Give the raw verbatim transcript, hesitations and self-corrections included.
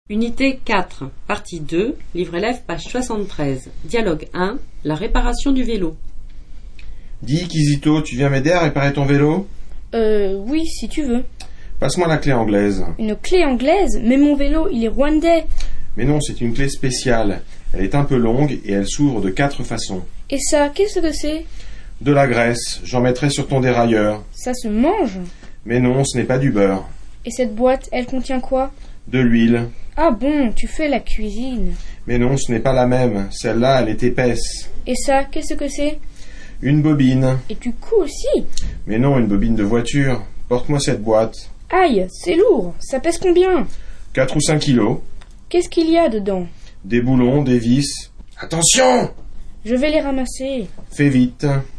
Unité quatre, partie deux, livre élève, page soixante-treize. Dialogue un, la réparation du vélo. Dis, Kizito, tu viens m'aider à réparer ton vélo? Euh, oui, si tu veux. Passe-moi la clé anglaise. Une clé anglaise? Mais mon vélo, il est rwandais. Mais non, c'est une clé spéciale. Elle est un peu longue et elle s'ouvre de quatre façons. Et ça, qu'est-ce que c'est? De la graisse, j'en mettrai sur ton dérailleur. Ça se mange? Mais non, ce n'est pas du beurre. Et cette boîte, elle contient quoi? De l'huile. Ah bon, tu fais la cuisine. Mais non, ce n'est pas la même. Celle-là, elle est épaisse. Et ça, qu'est-ce que c'est? Une bobine. Et tu couds aussi? Mais non, une bobine de voiture. Porte-moi cette boîte. Aïe, c'est lourd. Ça pèse combien? Quatre ou cinq kilos. Qu'est-ce qu'il y a dedans? Des boulons, des vis. Attention! Je vais les ramasser. Fais vite.